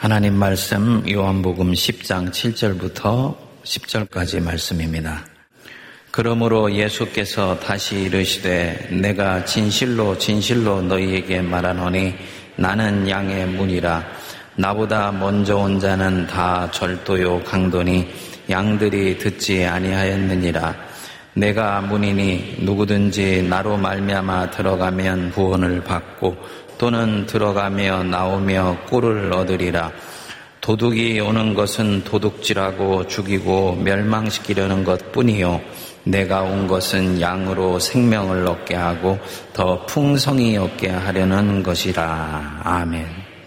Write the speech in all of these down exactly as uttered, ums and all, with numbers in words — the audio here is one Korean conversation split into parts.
하나님 말씀 요한복음 십 장 칠 절부터 십 절까지 말씀입니다. 그러므로 예수께서 다시 이르시되 내가 진실로 진실로 너희에게 말하노니 나는 양의 문이라. 나보다 먼저 온 자는 다 절도요 강도니 양들이 듣지 아니하였느니라. 내가 문이니 누구든지 나로 말미암아 들어가면 구원을 받고 또는 들어가며 나오며 꿀을 얻으리라. 도둑이 오는 것은 도둑질하고 죽이고 멸망시키려는 것뿐이요 내가 온 것은 양으로 생명을 얻게 하고 더 풍성히 얻게 하려는 것이라. 아멘.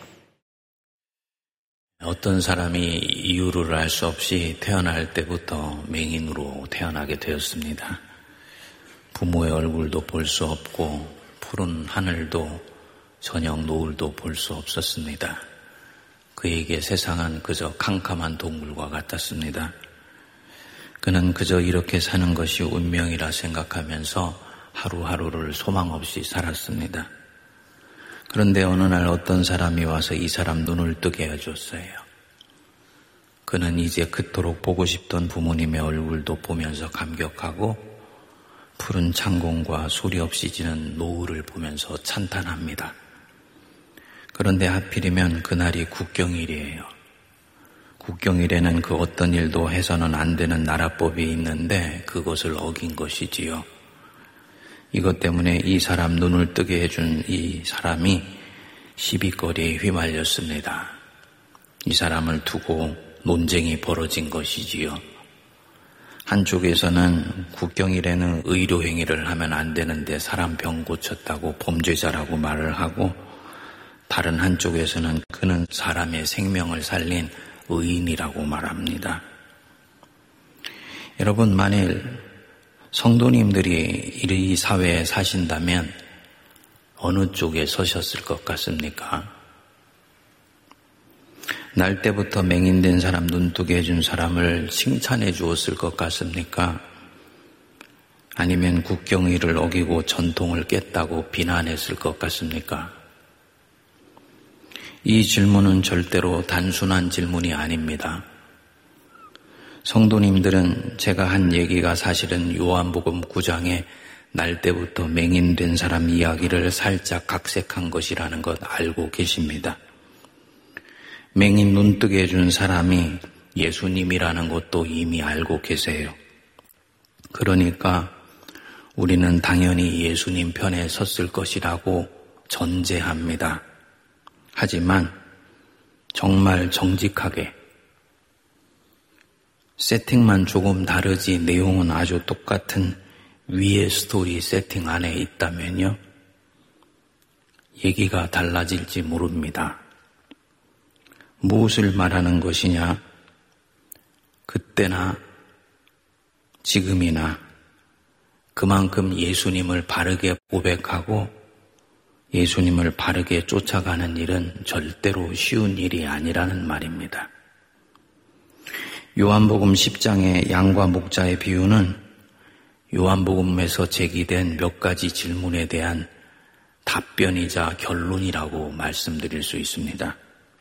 어떤 사람이 이유를 알 수 없이 태어날 때부터 맹인으로 태어나게 되었습니다. 부모의 얼굴도 볼 수 없고 푸른 하늘도 저녁 노을도 볼 수 없었습니다. 그에게 세상은 그저 캄캄한 동굴과 같았습니다. 그는 그저 이렇게 사는 것이 운명이라 생각하면서 하루하루를 소망 없이 살았습니다. 그런데 어느 날 어떤 사람이 와서 이 사람 눈을 뜨게 해줬어요. 그는 이제 그토록 보고 싶던 부모님의 얼굴도 보면서 감격하고 푸른 창공과 소리 없이 지는 노을을 보면서 찬탄합니다. 그런데 하필이면 그날이 국경일이에요. 국경일에는 그 어떤 일도 해서는 안 되는 나라법이 있는데 그것을 어긴 것이지요. 이것 때문에 이 사람 눈을 뜨게 해준 이 사람이 시비거리에 휘말렸습니다. 이 사람을 두고 논쟁이 벌어진 것이지요. 한쪽에서는 국경일에는 의료행위를 하면 안 되는데 사람 병 고쳤다고 범죄자라고 말을 하고, 다른 한쪽에서는 그는 사람의 생명을 살린 의인이라고 말합니다. 여러분, 만일 성도님들이 이 사회에 사신다면 어느 쪽에 서셨을 것 같습니까? 날 때부터 맹인된 사람, 눈뜨게 해준 사람을 칭찬해 주었을 것 같습니까? 아니면 국경일을 어기고 전통을 깼다고 비난했을 것 같습니까? 이 질문은 절대로 단순한 질문이 아닙니다. 성도님들은 제가 한 얘기가 사실은 요한복음 구 장에 날 때부터 맹인된 사람 이야기를 살짝 각색한 것이라는 것 알고 계십니다. 맹인 눈뜨게 해준 사람이 예수님이라는 것도 이미 알고 계세요. 그러니까 우리는 당연히 예수님 편에 섰을 것이라고 전제합니다. 하지만 정말 정직하게, 세팅만 조금 다르지 내용은 아주 똑같은 위의 스토리 세팅 안에 있다면요, 얘기가 달라질지 모릅니다. 무엇을 말하는 것이냐? 그때나 지금이나 그만큼 예수님을 바르게 고백하고 예수님을 바르게 쫓아가는 일은 절대로 쉬운 일이 아니라는 말입니다. 요한복음 십 장의 양과 목자의 비유는 요한복음에서 제기된 몇 가지 질문에 대한 답변이자 결론이라고 말씀드릴 수 있습니다.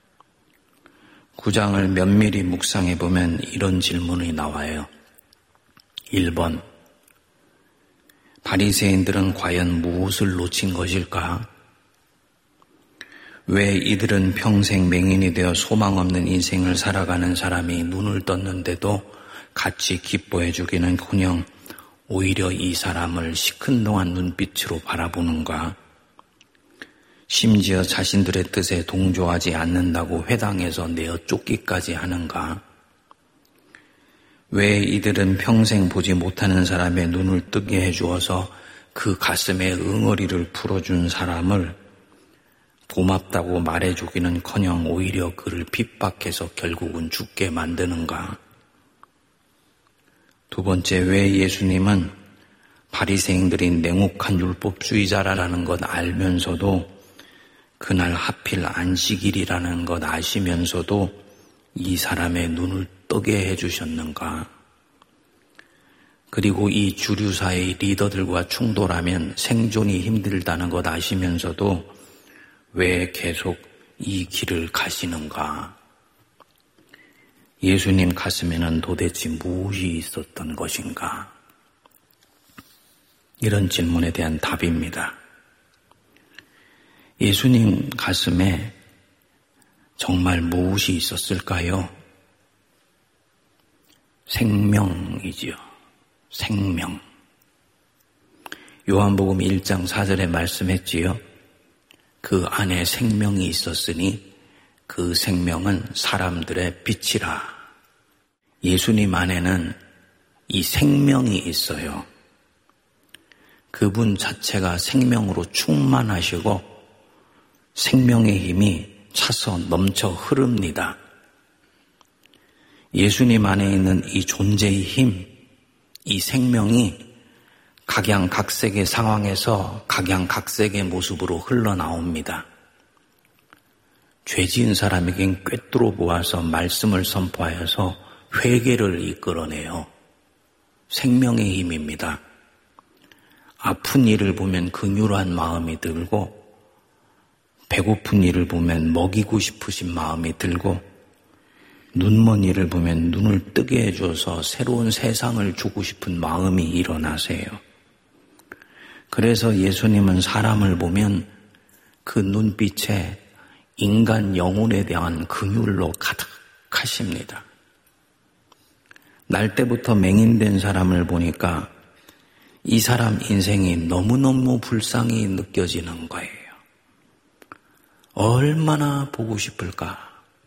구 장을 면밀히 묵상해 보면 이런 질문이 나와요. 일 번, 바리새인들은 과연 무엇을 놓친 것일까? 왜 이들은 평생 맹인이 되어 소망 없는 인생을 살아가는 사람이 눈을 떴는데도 같이 기뻐해 주기는커녕 오히려 이 사람을 시큰둥한 눈빛으로 바라보는가? 심지어 자신들의 뜻에 동조하지 않는다고 회당에서 내어 쫓기까지 하는가? 왜 이들은 평생 보지 못하는 사람의 눈을 뜨게 해주어서 그 가슴에 응어리를 풀어준 사람을 고맙다고 말해주기는커녕 오히려 그를 핍박해서 결국은 죽게 만드는가? 두 번째, 왜 예수님은 바리새인들이 냉혹한 율법주의자라는 것 알면서도, 그날 하필 안식일이라는 것 아시면서도 이 사람의 눈을 뜨게 해주셨는가? 그리고 이 주류사의 리더들과 충돌하면 생존이 힘들다는 것 아시면서도 왜 계속 이 길을 가시는가? 예수님 가슴에는 도대체 무엇이 있었던 것인가? 이런 질문에 대한 답입니다. 예수님 가슴에 정말 무엇이 있었을까요? 생명이지요. 생명. 요한복음 일 장 사 절에 말씀했지요. 그 안에 생명이 있었으니 그 생명은 사람들의 빛이라. 예수님 안에는 이 생명이 있어요. 그분 자체가 생명으로 충만하시고 생명의 힘이 차서 넘쳐 흐릅니다. 예수님 안에 있는 이 존재의 힘, 이 생명이 각양각색의 상황에서 각양각색의 모습으로 흘러나옵니다. 죄지은 사람에겐 꿰뚫어 보아서 말씀을 선포하여서 회개를 이끌어내요. 생명의 힘입니다. 아픈 이를 보면 긍휼한 마음이 들고 배고픈 이를 보면 먹이고 싶으신 마음이 들고 눈먼 이를 보면 눈을 뜨게 해줘서 새로운 세상을 주고 싶은 마음이 일어나세요. 그래서 예수님은 사람을 보면 그 눈빛에 인간 영혼에 대한 긍휼로 가득하십니다. 날 때부터 맹인된 사람을 보니까 이 사람 인생이 너무너무 불쌍히 느껴지는 거예요. 얼마나 보고 싶을까?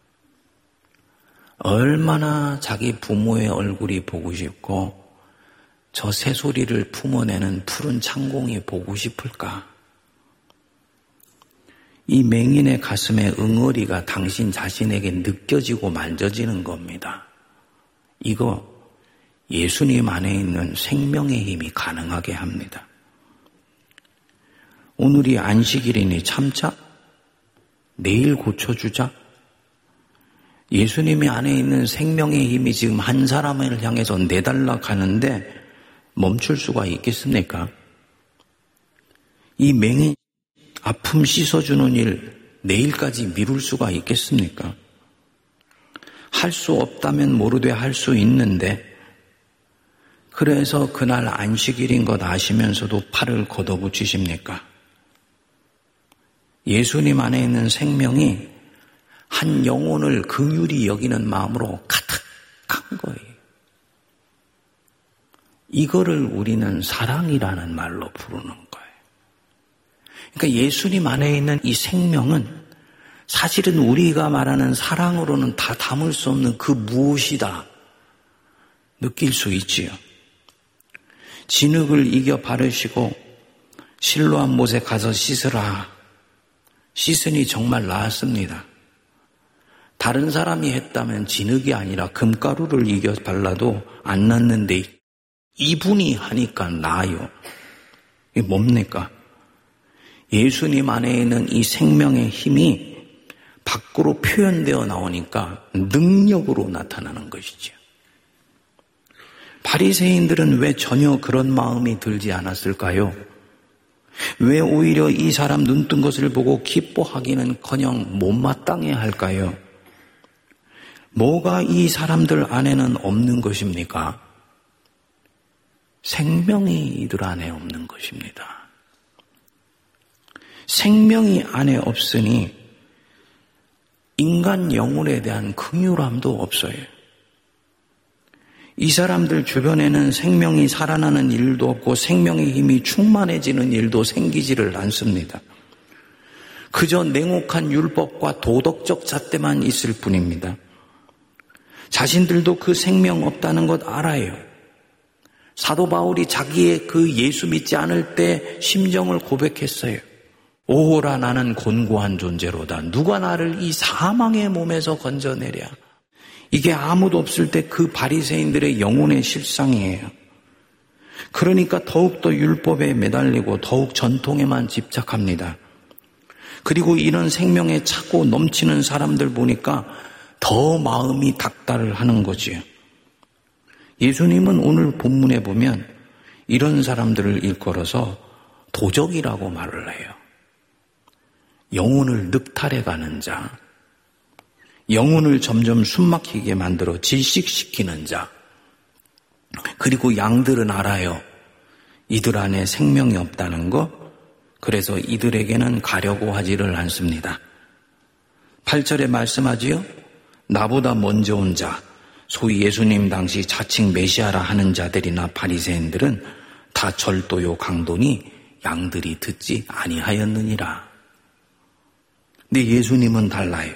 얼마나 자기 부모의 얼굴이 보고 싶고 저 새소리를 품어내는 푸른 창공이 보고 싶을까? 이 맹인의 가슴에 응어리가 당신 자신에게 느껴지고 만져지는 겁니다. 이거 예수님 안에 있는 생명의 힘이 가능하게 합니다. 오늘이 안식일이니 참자? 내일 고쳐주자? 예수님이 안에 있는 생명의 힘이 지금 한 사람을 향해서 내달라 가는데 멈출 수가 있겠습니까? 이 맹인 아픔 씻어주는 일 내일까지 미룰 수가 있겠습니까? 할 수 없다면 모르되 할 수 있는데 그래서 그날 안식일인 것 아시면서도 팔을 걷어붙이십니까? 예수님 안에 있는 생명이 한 영혼을 긍휼히 여기는 마음으로 가득한 거예요. 이거를 우리는 사랑이라는 말로 부르는 거예요. 그러니까 예수님 안에 있는 이 생명은 사실은 우리가 말하는 사랑으로는 다 담을 수 없는 그 무엇이다 느낄 수 있지요. 진흙을 이겨 바르시고 실로암 못에 가서 씻으라. 씻으니 정말 나았습니다. 다른 사람이 했다면 진흙이 아니라 금가루를 이겨 발라도 안 낫는데 이분이 하니까 나아요. 이게 뭡니까? 예수님 안에 있는 이 생명의 힘이 밖으로 표현되어 나오니까 능력으로 나타나는 것이죠. 바리새인들은 왜 전혀 그런 마음이 들지 않았을까요? 왜 오히려 이 사람 눈뜬 것을 보고 기뻐하기는커녕 못마땅해 할까요? 뭐가 이 사람들 안에는 없는 것입니까? 생명이 이들 안에 없는 것입니다. 생명이 안에 없으니 인간 영혼에 대한 긍휼함도 없어요. 이 사람들 주변에는 생명이 살아나는 일도 없고 생명의 힘이 충만해지는 일도 생기지를 않습니다. 그저 냉혹한 율법과 도덕적 잣대만 있을 뿐입니다. 자신들도 그 생명 없다는 것 알아요. 사도 바울이 자기의 그 예수 믿지 않을 때 심정을 고백했어요. 오호라 나는 곤고한 존재로다. 누가 나를 이 사망의 몸에서 건져내랴. 이게 아무도 없을 때 그 바리새인들의 영혼의 실상이에요. 그러니까 더욱더 율법에 매달리고 더욱 전통에만 집착합니다. 그리고 이런 생명에 차고 넘치는 사람들 보니까 더 마음이 닥달을 하는 거지요. 예수님은 오늘 본문에 보면 이런 사람들을 일컬어서 도적이라고 말을 해요. 영혼을 늑탈해 가는 자. 영혼을 점점 숨막히게 만들어 질식시키는 자. 그리고 양들은 알아요. 이들 안에 생명이 없다는 거. 그래서 이들에게는 가려고 하지를 않습니다. 팔 절에 말씀하지요. 나보다 먼저 온 자, 소위 예수님 당시 자칭 메시아라 하는 자들이나 바리새인들은 다 절도요 강도니 양들이 듣지 아니하였느니라. 근데 예수님은 달라요.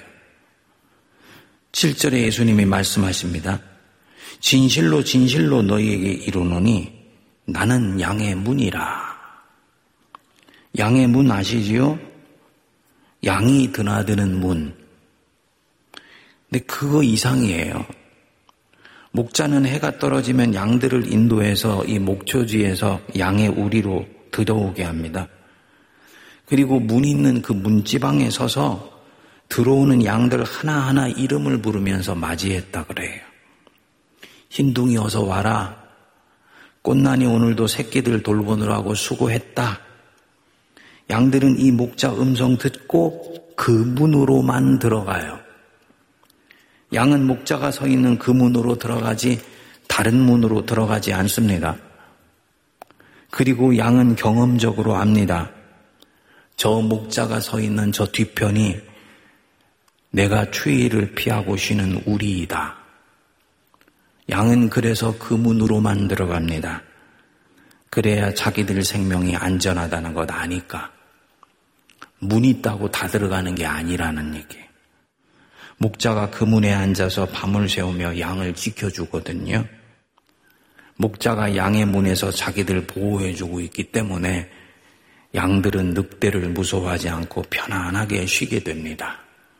칠 절에 예수님이 말씀하십니다. 진실로 진실로 너희에게 이르노니 나는 양의 문이라. 양의 문 아시지요? 양이 드나드는 문. 근데 그거 이상이에요. 목자는 해가 떨어지면 양들을 인도해서 이 목초지에서 양의 우리로 들어오게 합니다. 그리고 문 있는 그 문지방에 서서 들어오는 양들 하나하나 이름을 부르면서 맞이했다 그래요. 흰둥이 어서 와라. 꽃난이 오늘도 새끼들 돌보느라고 수고했다. 양들은 이 목자 음성 듣고 그 문으로만 들어가요. 양은 목자가 서 있는 그 문으로 들어가지 다른 문으로 들어가지 않습니다. 그리고 양은 경험적으로 압니다. 저 목자가 서 있는 저 뒤편이 내가 추위를 피하고 쉬는 우리이다. 양은 그래서 그 문으로만 들어갑니다. 그래야 자기들 생명이 안전하다는 것 아니까. 문 있다고 다 들어가는 게 아니라는 얘기예요. 목자가 그 문에 앉아서 밤을 새우며 양을 지켜주거든요. 목자가 양의 문에서 자기들 보호해주고 있기 때문에 양들은 늑대를 무서워하지 않고 편안하게 쉬게 됩니다.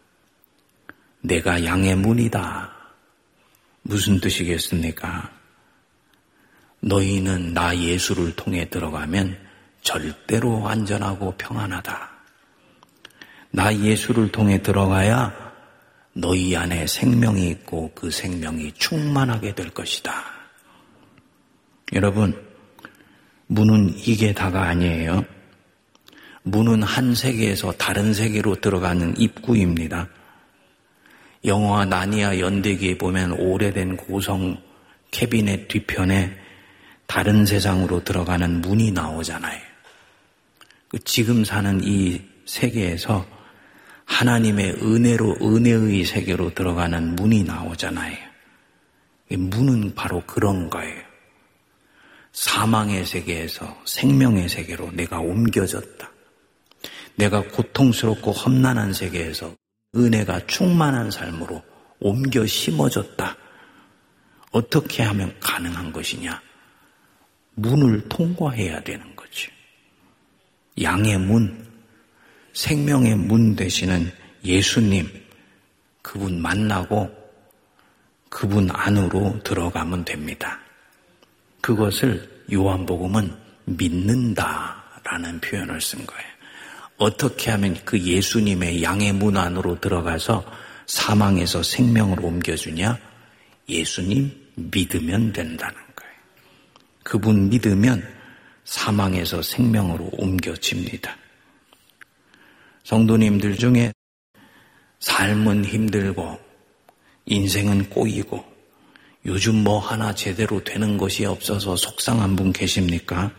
내가 양의 문이다. 무슨 뜻이겠습니까? 너희는 나 예수를 통해 들어가면 절대로 안전하고 평안하다. 나 예수를 통해 들어가야 너희 안에 생명이 있고 그 생명이 충만하게 될 것이다. 여러분, 문은 이게 다가 아니에요. 문은 한 세계에서 다른 세계로 들어가는 입구입니다. 영화 나니아 연대기에 보면 오래된 고성 캐비넷 뒤편에 다른 세상으로 들어가는 문이 나오잖아요. 지금 사는 이 세계에서 하나님의 은혜로 은혜의 세계로 들어가는 문이 나오잖아요. 문은 바로 그런 거예요. 사망의 세계에서 생명의 세계로 내가 옮겨졌다. 내가 고통스럽고 험난한 세계에서 은혜가 충만한 삶으로 옮겨 심어졌다. 어떻게 하면 가능한 것이냐? 문을 통과해야 되는 거지. 양의 문, 생명의 문 되시는 예수님, 그분 만나고 그분 안으로 들어가면 됩니다. 그것을 요한복음은 믿는다라는 표현을 쓴 거예요. 어떻게 하면 그 예수님의 양의 문 안으로 들어가서 사망에서 생명으로 옮겨주냐? 예수님 믿으면 된다는 거예요. 그분 믿으면 사망에서 생명으로 옮겨집니다. 성도님들 중에 삶은 힘들고 인생은 꼬이고 요즘 뭐 하나 제대로 되는 것이 없어서 속상한 분 계십니까?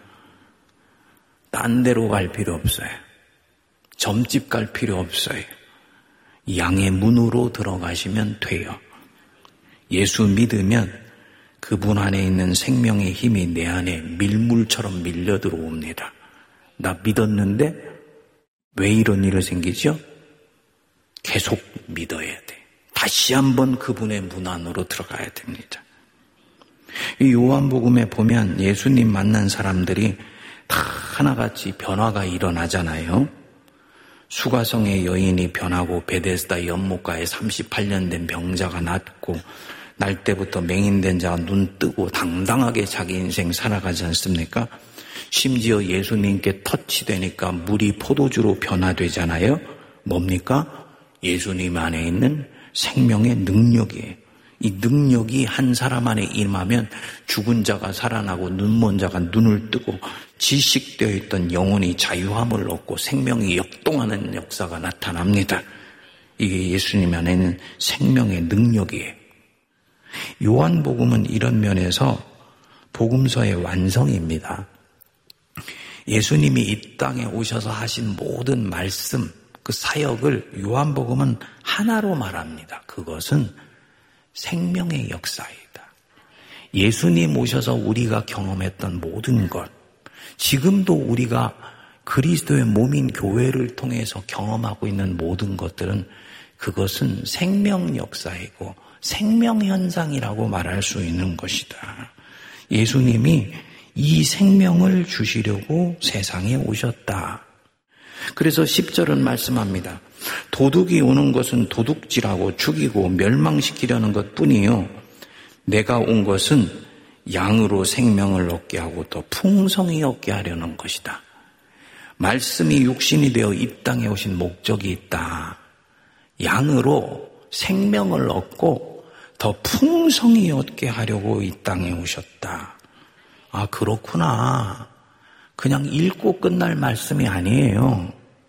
딴 데로 갈 필요 없어요. 점집 갈 필요 없어요. 양의 문으로 들어가시면 돼요. 예수 믿으면 그분 안에 있는 생명의 힘이 내 안에 밀물처럼 밀려 들어옵니다. 나 믿었는데 왜 이런 일이 생기죠? 계속 믿어야 돼. 다시 한번 그분의 문 안으로 들어가야 됩니다. 이 요한복음에 보면 예수님 만난 사람들이 다 하나같이 변화가 일어나잖아요. 수가성의 여인이 변하고 베데스다 연못가에 삼십팔 년 된 병자가 낫고 날 때부터 맹인된 자가 눈 뜨고 당당하게 자기 인생 살아가지 않습니까? 심지어 예수님께 터치되니까 물이 포도주로 변화되잖아요. 뭡니까? 예수님 안에 있는 생명의 능력이에요. 이 능력이 한 사람 안에 임하면 죽은 자가 살아나고 눈먼 자가 눈을 뜨고 질식되어 있던 영혼이 자유함을 얻고 생명이 역동하는 역사가 나타납니다. 이게 예수님 안에 있는 생명의 능력이에요. 요한복음은 이런 면에서 복음서의 완성입니다. 예수님이 이 땅에 오셔서 하신 모든 말씀, 그 사역을 요한복음은 하나로 말합니다. 그것은 생명의 역사이다. 예수님 오셔서 우리가 경험했던 모든 것, 지금도 우리가 그리스도의 몸인 교회를 통해서 경험하고 있는 모든 것들은 그것은 생명 역사이고 생명 현상이라고 말할 수 있는 것이다. 예수님이 이 생명을 주시려고 세상에 오셨다. 그래서 십 절은 말씀합니다. 도둑이 오는 것은 도둑질하고 죽이고 멸망시키려는 것뿐이요, 내가 온 것은 양으로 생명을 얻게 하고 더 풍성히 얻게 하려는 것이다. 말씀이 육신이 되어 이 땅에 오신 목적이 있다. 양으로 생명을 얻고 더 풍성히 얻게 하려고 이 땅에 오셨다. 아, 그렇구나. 그냥 읽고 끝날 말씀이 아니에요.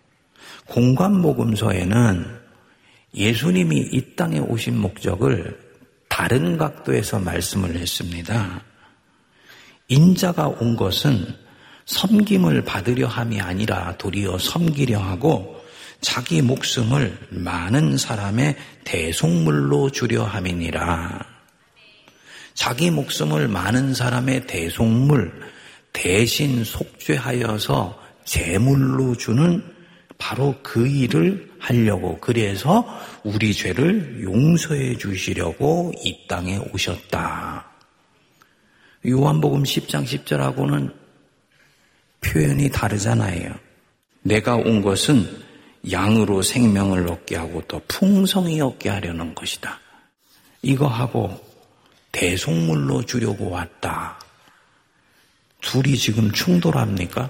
공관복음서에는 예수님이 이 땅에 오신 목적을 다른 각도에서 말씀을 했습니다. 인자가 온 것은 섬김을 받으려 함이 아니라 도리어 섬기려 하고 자기 목숨을 많은 사람의 대속물로 주려 함이니라. 자기 목숨을 많은 사람의 대속물, 대신 속죄하여서 제물로 주는 바로 그 일을 하려고, 그래서 우리 죄를 용서해 주시려고 이 땅에 오셨다. 요한복음 십 장 십 절하고는 표현이 다르잖아요. 내가 온 것은 양으로 생명을 얻게 하고 또 풍성히 얻게 하려는 것이다. 이거하고 대속물로 주려고 왔다. 둘이 지금 충돌합니까?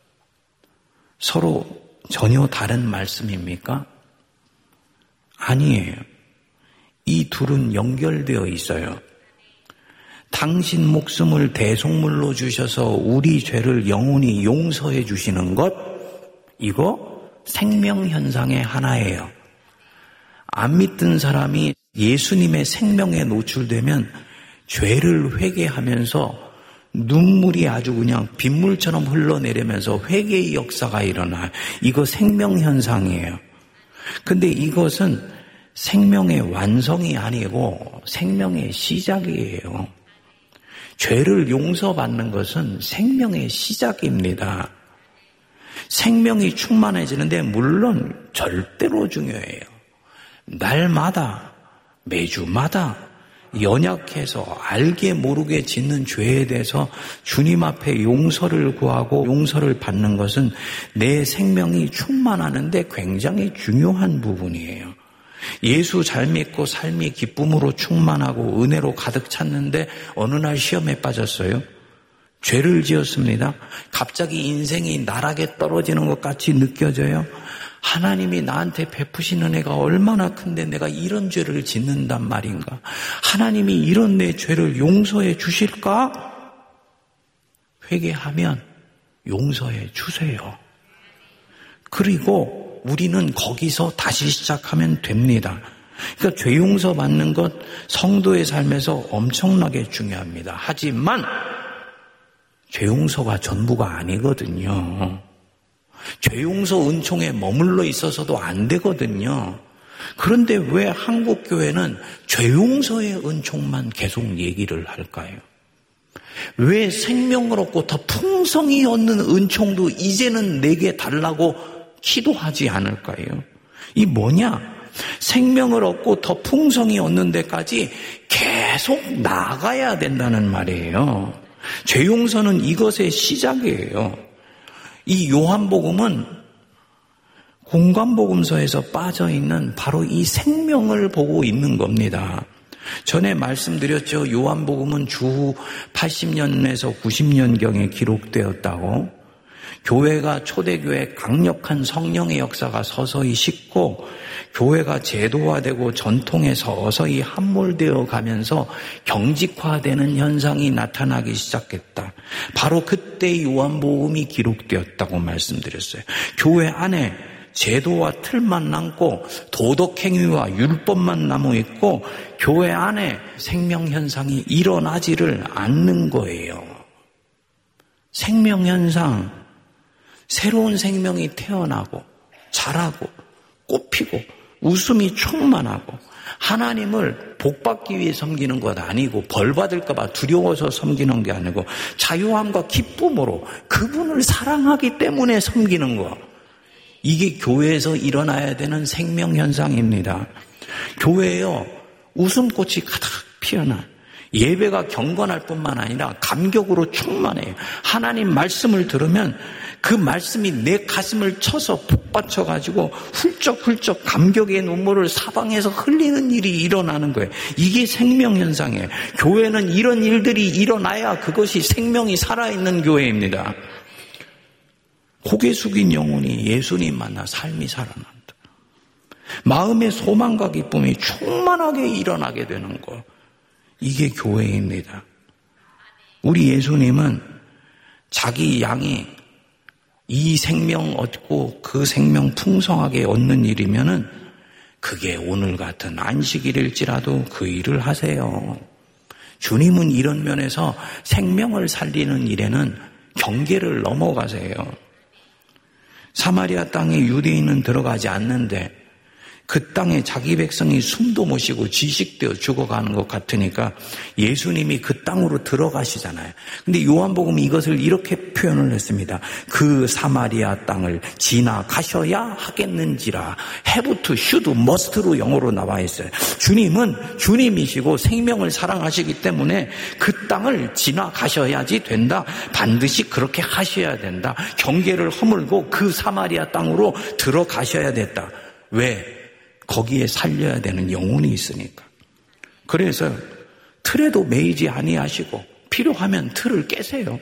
서로 전혀 다른 말씀입니까? 아니에요. 이 둘은 연결되어 있어요. 당신 목숨을 대속물로 주셔서 우리 죄를 영원히 용서해 주시는 것, 이거 생명현상의 하나예요. 안 믿던 사람이 예수님의 생명에 노출되면 죄를 회개하면서 눈물이 아주 그냥 빗물처럼 흘러내리면서 회개의 역사가 일어나요. 이거 생명현상이에요. 근데 이것은 생명의 완성이 아니고 생명의 시작이에요. 죄를 용서받는 것은 생명의 시작입니다. 생명이 충만해지는데 물론 절대로 중요해요. 날마다, 매주마다 연약해서 알게 모르게 짓는 죄에 대해서 주님 앞에 용서를 구하고 용서를 받는 것은 내 생명이 충만하는데 굉장히 중요한 부분이에요. 예수 잘 믿고 삶이 기쁨으로 충만하고 은혜로 가득 찼는데 어느 날 시험에 빠졌어요. 죄를 지었습니다. 갑자기 인생이 나락에 떨어지는 것 같이 느껴져요. 하나님이 나한테 베푸신 은혜가 얼마나 큰데 내가 이런 죄를 짓는단 말인가? 하나님이 이런 내 죄를 용서해 주실까? 회개하면 용서해 주세요. 그리고 우리는 거기서 다시 시작하면 됩니다. 그러니까 죄 용서 받는 것 성도의 삶에서 엄청나게 중요합니다. 하지만 죄 용서가 전부가 아니거든요. 죄 용서 은총에 머물러 있어서도 안 되거든요. 그런데 왜 한국 교회는 죄 용서의 은총만 계속 얘기를 할까요? 왜 생명을 얻고 더 풍성히 얻는 은총도 이제는 내게 달라고 기도하지 않을까요? 이 뭐냐? 생명을 얻고 더 풍성히 얻는 데까지 계속 나가야 된다는 말이에요. 죄 용서는 이것의 시작이에요. 이 요한복음은 공관복음서에서 빠져있는 바로 이 생명을 보고 있는 겁니다. 전에 말씀드렸죠. 요한복음은 주후 팔십 년에서 구십 년경에 기록되었다고. 교회가 초대교회 강력한 성령의 역사가 서서히 식고 교회가 제도화되고 전통에 서서히 함몰되어 가면서 경직화되는 현상이 나타나기 시작했다. 바로 그때 요한복음이 기록되었다고 말씀드렸어요. 교회 안에 제도와 틀만 남고 도덕행위와 율법만 남아있고 교회 안에 생명현상이 일어나지를 않는 거예요. 생명현상, 새로운 생명이 태어나고 자라고 꽃피고 웃음이 충만하고 하나님을 복받기 위해 섬기는 것 아니고 벌 받을까 봐 두려워서 섬기는 게 아니고 자유함과 기쁨으로 그분을 사랑하기 때문에 섬기는 거. 이게 교회에서 일어나야 되는 생명현상입니다. 교회에요, 웃음꽃이 가득 피어나 예배가 경건할 뿐만 아니라 감격으로 충만해요. 하나님 말씀을 들으면 그 말씀이 내 가슴을 쳐서 북받쳐가지고 훌쩍훌쩍 감격의 눈물을 사방에서 흘리는 일이 일어나는 거예요. 이게 생명현상이에요. 교회는 이런 일들이 일어나야 그것이 생명이 살아있는 교회입니다. 고개 숙인 영혼이 예수님 만나 삶이 살아난다. 마음의 소망과 기쁨이 충만하게 일어나게 되는 것. 이게 교회입니다. 우리 예수님은 자기 양이 이 생명 얻고 그 생명 풍성하게 얻는 일이면은 그게 오늘 같은 안식일일지라도 그 일을 하세요. 주님은 이런 면에서 생명을 살리는 일에는 경계를 넘어가세요. 사마리아 땅에 유대인은 들어가지 않는데 그 땅에 자기 백성이 숨도 못 쉬고 지식되어 죽어가는 것 같으니까 예수님이 그 땅으로 들어가시잖아요. 근데 요한복음이 이것을 이렇게 표현을 했습니다. 그 사마리아 땅을 지나가셔야 하겠는지라. have to, should, must로 영어로 나와 있어요. 주님은 주님이시고 생명을 사랑하시기 때문에 그 땅을 지나가셔야지 된다. 반드시 그렇게 하셔야 된다. 경계를 허물고 그 사마리아 땅으로 들어가셔야 됐다. 왜? 거기에 살려야 되는 영혼이 있으니까. 그래서 틀에도 매이지 아니하시고 필요하면 틀을 깨세요.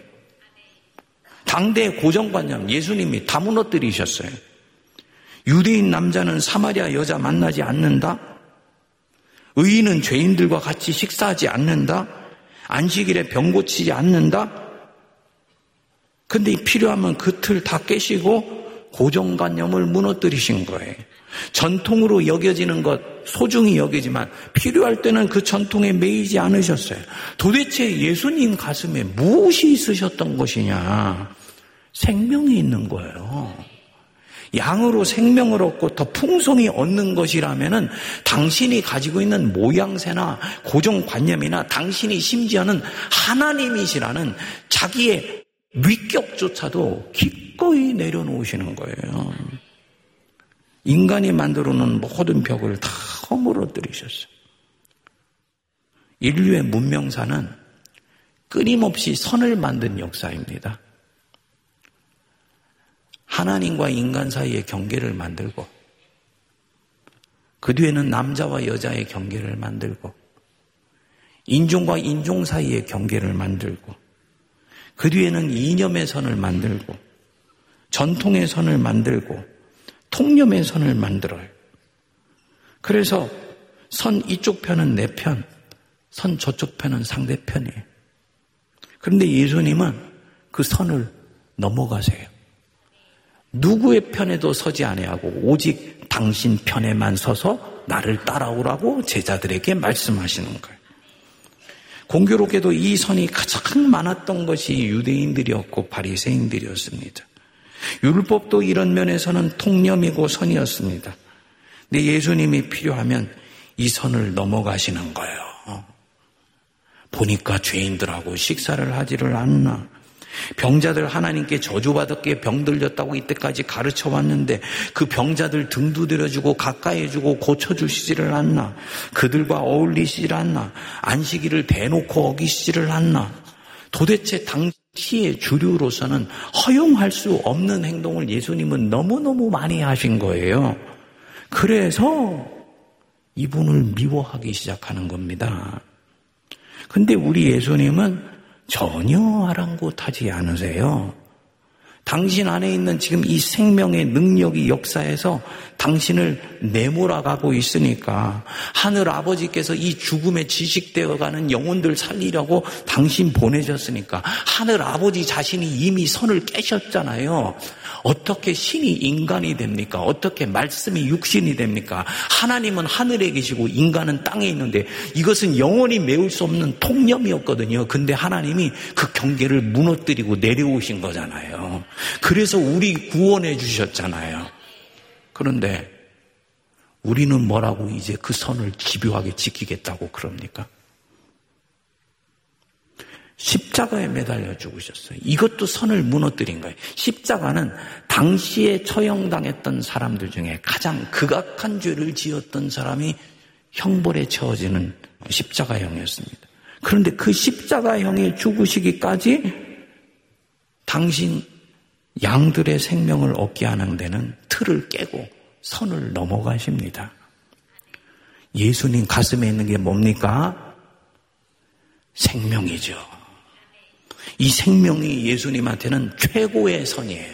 당대 고정관념 예수님이 다 무너뜨리셨어요. 유대인 남자는 사마리아 여자 만나지 않는다. 의인은 죄인들과 같이 식사하지 않는다. 안식일에 병 고치지 않는다. 근데 필요하면 그 틀 다 깨시고 고정관념을 무너뜨리신 거예요. 전통으로 여겨지는 것 소중히 여기지만 필요할 때는 그 전통에 매이지 않으셨어요. 도대체 예수님 가슴에 무엇이 있으셨던 것이냐? 생명이 있는 거예요. 양으로 생명을 얻고 더 풍성히 얻는 것이라면은 당신이 가지고 있는 모양새나 고정관념이나 당신이 심지어는 하나님이시라는 자기의 위격조차도 기꺼이 내려놓으시는 거예요. 인간이 만들어 놓은 모든 벽을 다 허물어뜨리셨어요. 인류의 문명사는 끊임없이 선을 만든 역사입니다. 하나님과 인간 사이의 경계를 만들고 그 뒤에는 남자와 여자의 경계를 만들고 인종과 인종 사이의 경계를 만들고 그 뒤에는 이념의 선을 만들고 전통의 선을 만들고 통념의 선을 만들어요. 그래서 선 이쪽 편은 내 편, 선 저쪽 편은 상대편이에요. 그런데 예수님은 그 선을 넘어가세요. 누구의 편에도 서지 아니하고 오직 당신 편에만 서서 나를 따라오라고 제자들에게 말씀하시는 거예요. 공교롭게도 이 선이 가장 많았던 것이 유대인들이었고 바리새인들이었습니다. 율법도 이런 면에서는 통념이고 선이었습니다. 근데 예수님이 필요하면 이 선을 넘어가시는 거예요. 보니까 죄인들하고 식사를 하지를 않나. 병자들 하나님께 저주받았기에 병들렸다고 이때까지 가르쳐 왔는데 그 병자들 등 두드려주고 가까이 해주고 고쳐주시지를 않나. 그들과 어울리시질 않나. 안식일을 대놓고 어기시지를 않나. 도대체 당시의 주류로서는 허용할 수 없는 행동을 예수님은 너무너무 많이 하신 거예요. 그래서 이분을 미워하기 시작하는 겁니다. 근데 우리 예수님은 전혀 아랑곳하지 않으세요. 당신 안에 있는 지금 이 생명의 능력이 역사해서 당신을 내몰아가고 있으니까 하늘 아버지께서 이 죽음에 지식되어가는 영혼들 살리려고 당신 보내셨으니까 하늘 아버지 자신이 이미 선을 깨셨잖아요. 어떻게 신이 인간이 됩니까? 어떻게 말씀이 육신이 됩니까? 하나님은 하늘에 계시고 인간은 땅에 있는데 이것은 영원히 메울 수 없는 통념이었거든요. 근데 하나님이 그 경계를 무너뜨리고 내려오신 거잖아요. 그래서 우리 구원해 주셨잖아요. 그런데 우리는 뭐라고 이제 그 선을 집요하게 지키겠다고 그럽니까? 십자가에 매달려 죽으셨어요. 이것도 선을 무너뜨린 거예요. 십자가는 당시에 처형당했던 사람들 중에 가장 극악한 죄를 지었던 사람이 형벌에 처해지는 십자가형이었습니다. 그런데 그 십자가형이 죽으시기까지 당신 양들의 생명을 얻게 하는 데는 틀을 깨고 선을 넘어가십니다. 예수님 가슴에 있는 게 뭡니까? 생명이죠. 이 생명이 예수님한테는 최고의 선이에요.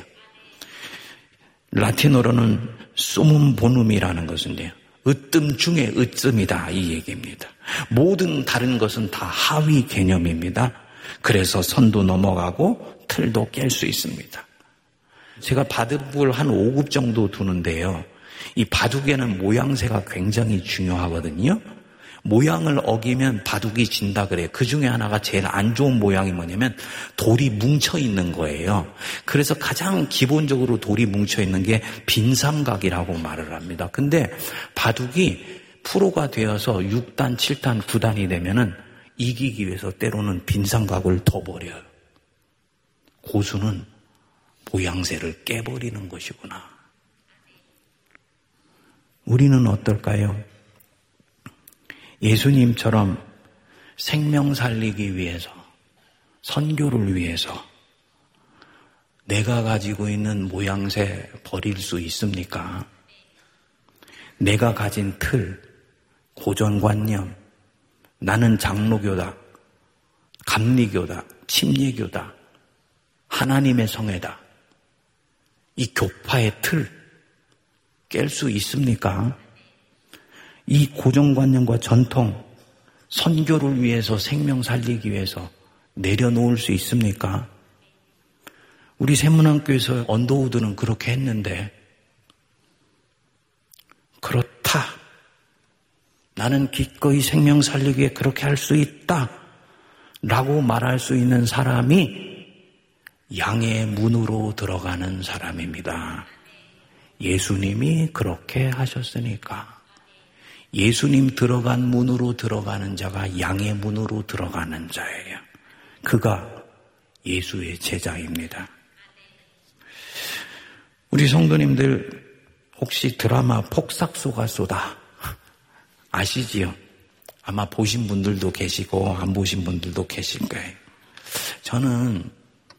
라틴어로는 수문 보눔이라는 것인데요. 으뜸 중에 으뜸이다 이 얘기입니다. 모든 다른 것은 다 하위 개념입니다. 그래서 선도 넘어가고 틀도 깰 수 있습니다. 제가 바둑을 한 오 급 정도 두는데요. 이 바둑에는 모양새가 굉장히 중요하거든요. 모양을 어기면 바둑이 진다 그래요. 그 중에 하나가 제일 안 좋은 모양이 뭐냐면 돌이 뭉쳐 있는 거예요. 그래서 가장 기본적으로 돌이 뭉쳐 있는 게 빈삼각이라고 말을 합니다. 근데 바둑이 프로가 되어서 육 단, 칠 단, 구 단이 되면은 이기기 위해서 때로는 빈삼각을 더 버려요. 고수는 모양새를 깨버리는 것이구나. 우리는 어떨까요? 예수님처럼 생명 살리기 위해서, 선교를 위해서 내가 가지고 있는 모양새 버릴 수 있습니까? 내가 가진 틀, 고정관념, 나는 장로교다, 감리교다, 침례교다, 하나님의 성회다, 이 교파의 틀 깰 수 있습니까? 이 고정관념과 전통, 선교를 위해서 생명 살리기 위해서 내려놓을 수 있습니까? 우리 세문안교에서 언더우드는 그렇게 했는데 그렇다. 나는 기꺼이 생명 살리기 위해 그렇게 할 수 있다. 라고 말할 수 있는 사람이 양의 문으로 들어가는 사람입니다. 예수님이 그렇게 하셨으니까. 예수님 들어간 문으로 들어가는 자가 양의 문으로 들어가는 자예요. 그가 예수의 제자입니다. 우리 성도님들 혹시 드라마 폭삭소가 쏘다 아시지요? 아마 보신 분들도 계시고 안 보신 분들도 계실 거예요. 저는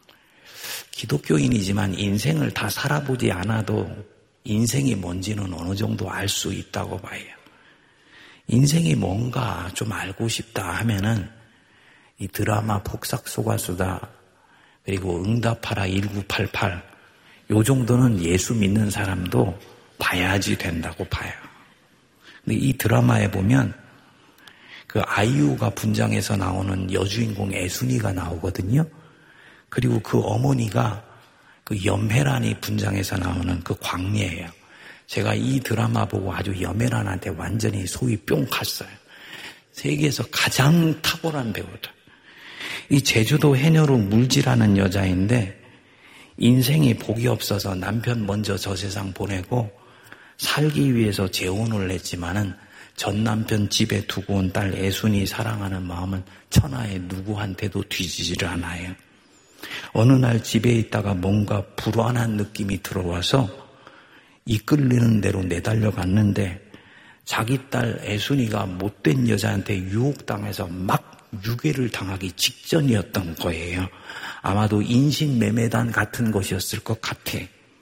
기독교인이지만 인생을 다 살아보지 않아도 인생이 뭔지는 어느 정도 알 수 있다고 봐요. 인생이 뭔가 좀 알고 싶다 하면은 이 드라마 폭삭소가 쏘다 그리고 응답하라 천구백팔십팔 요 정도는 예수 믿는 사람도 봐야지 된다고 봐요. 근데 이 드라마에 보면 그 아이유가 분장해서 나오는 여주인공 애순이가 나오거든요. 그리고 그 어머니가 그 염혜란이 분장해서 나오는 그 광예예요. 제가 이 드라마 보고 아주 염혜란한테 완전히 소위 뿅 갔어요. 세계에서 가장 탁월한 배우다. 이 제주도 해녀로 물질하는 여자인데 인생이 복이 없어서 남편 먼저 저 세상 보내고 살기 위해서 재혼을 했지만은 전 남편 집에 두고 온 딸 애순이 사랑하는 마음은 천하의 누구한테도 뒤지지를 않아요. 어느 날 집에 있다가 뭔가 불안한 느낌이 들어와서 이끌리는 대로 내달려 갔는데 자기 딸 애순이가 못된 여자한테 유혹당해서 막 유괴를 당하기 직전이었던 거예요. 아마도 인신매매단 같은 것이었을 것 같아.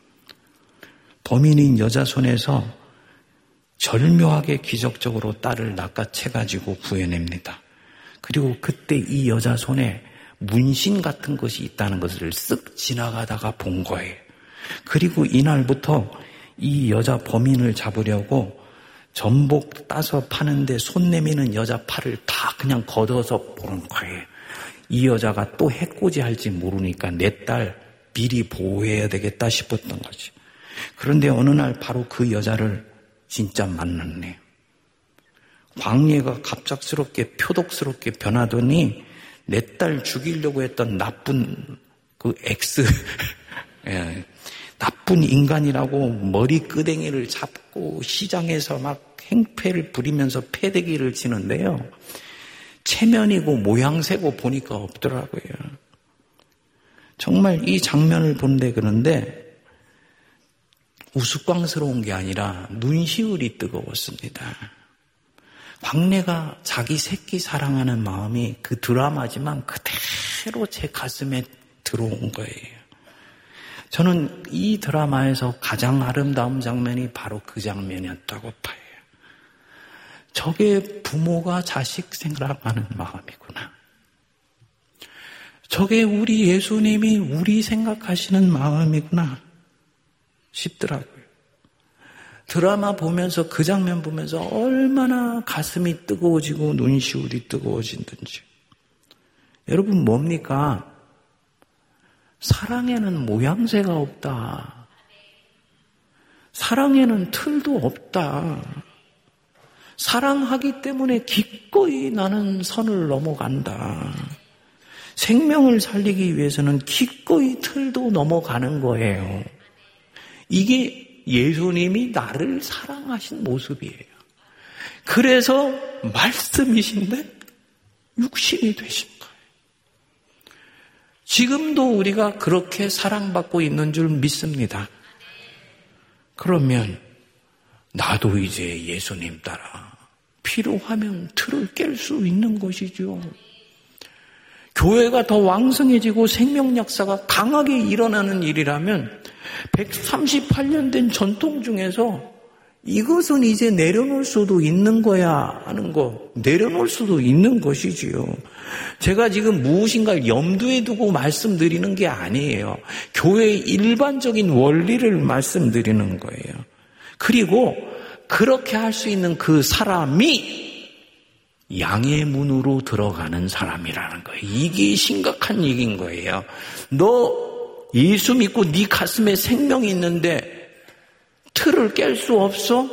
범인인 여자 손에서 절묘하게 기적적으로 딸을 낚아채가지고 구해냅니다. 그리고 그때 이 여자 손에 문신 같은 것이 있다는 것을 쓱 지나가다가 본 거예요. 그리고 이날부터 이 여자 범인을 잡으려고 전복 따서 파는데 손 내미는 여자 팔을 다 그냥 걷어서 보는 거예요. 이 여자가 또 해코지 할지 모르니까 내 딸 미리 보호해야 되겠다 싶었던 거지. 그런데 어느 날 바로 그 여자를 진짜 만났네. 광예가 갑작스럽게 표독스럽게 변하더니 내 딸 죽이려고 했던 나쁜 그 X 예, 나쁜 인간이라고 머리 끄댕이를 잡고 시장에서 막 행패를 부리면서 패대기를 치는데요. 체면이고 모양새고 보니까 없더라고요. 정말 이 장면을 보는데 그런데 우스꽝스러운 게 아니라 눈시울이 뜨거웠습니다. 광래가 자기 새끼 사랑하는 마음이 그 드라마지만 그대로 제 가슴에 들어온 거예요. 저는 이 드라마에서 가장 아름다운 장면이 바로 그 장면이었다고 봐요. 저게 부모가 자식 생각하는 마음이구나. 저게 우리 예수님이 우리 생각하시는 마음이구나 싶더라고요. 드라마 보면서 그 장면 보면서 얼마나 가슴이 뜨거워지고 눈시울이 뜨거워진든지. 여러분 뭡니까? 사랑에는 모양새가 없다. 사랑에는 틀도 없다. 사랑하기 때문에 기꺼이 나는 선을 넘어간다. 생명을 살리기 위해서는 기꺼이 틀도 넘어가는 거예요. 이게 예수님이 나를 사랑하신 모습이에요. 그래서 말씀이신데 육신이 되신 거예요. 지금도 우리가 그렇게 사랑받고 있는 줄 믿습니다. 그러면 나도 이제 예수님 따라 필요하면 틀을 깰 수 있는 것이죠. 교회가 더 왕성해지고 생명 역사가 강하게 일어나는 일이라면 백삼십팔 년 된 전통 중에서 이것은 이제 내려놓을 수도 있는 거야 하는 거 내려놓을 수도 있는 것이지요. 제가 지금 무엇인가를 염두에 두고 말씀드리는 게 아니에요. 교회의 일반적인 원리를 말씀드리는 거예요. 그리고 그렇게 할 수 있는 그 사람이 양의 문으로 들어가는 사람이라는 거예요. 이게 심각한 얘기인 거예요. 너 예수 믿고 네 가슴에 생명이 있는데 틀을 깰 수 없어?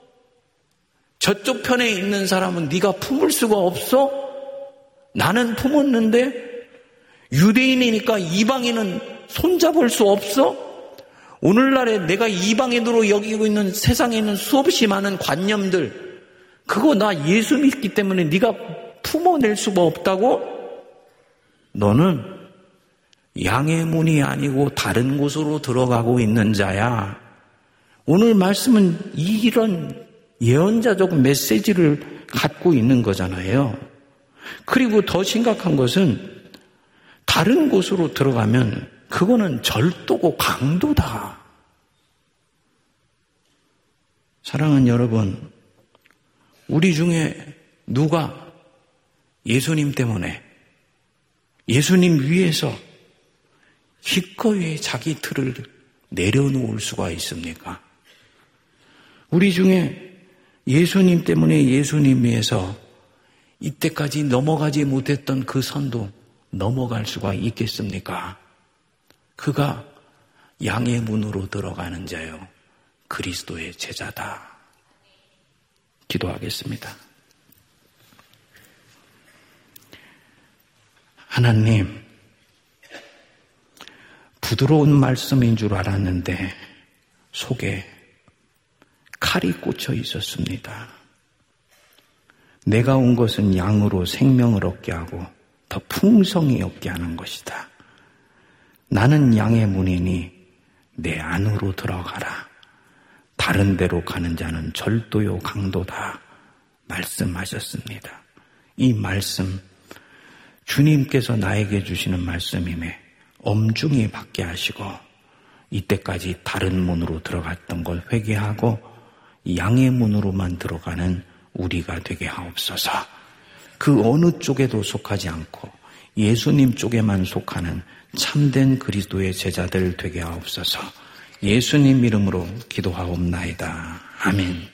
저쪽 편에 있는 사람은 네가 품을 수가 없어? 나는 품었는데 유대인이니까 이방인은 손잡을 수 없어? 오늘날에 내가 이방인으로 여기고 있는 세상에 있는 수없이 많은 관념들 그거 나 예수 믿기 때문에 네가 품어낼 수가 없다고? 너는 양의 문이 아니고 다른 곳으로 들어가고 있는 자야. 오늘 말씀은 이런 예언자적 메시지를 갖고 있는 거잖아요. 그리고 더 심각한 것은 다른 곳으로 들어가면 그거는 절도고 강도다. 사랑하는 여러분, 우리 중에 누가 예수님 때문에 예수님 위에서 기꺼이 자기 틀을 내려놓을 수가 있습니까? 우리 중에 예수님 때문에 예수님 위해서 이때까지 넘어가지 못했던 그 선도 넘어갈 수가 있겠습니까? 그가 양의 문으로 들어가는 자요 그리스도의 제자다. 기도하겠습니다. 하나님, 부드러운 말씀인 줄 알았는데 속에 칼이 꽂혀 있었습니다. 내가 온 것은 양으로 생명을 얻게 하고 더 풍성히 얻게 하는 것이다. 나는 양의 문이니 내 안으로 들어가라. 다른 데로 가는 자는 절도요 강도다 말씀하셨습니다. 이 말씀 주님께서 나에게 주시는 말씀임에 엄중히 받게 하시고 이때까지 다른 문으로 들어갔던 걸 회개하고 양의 문으로만 들어가는 우리가 되게 하옵소서. 그 어느 쪽에도 속하지 않고 예수님 쪽에만 속하는 참된 그리스도의 제자들 되게 하옵소서. 예수님 이름으로 기도하옵나이다. 아멘.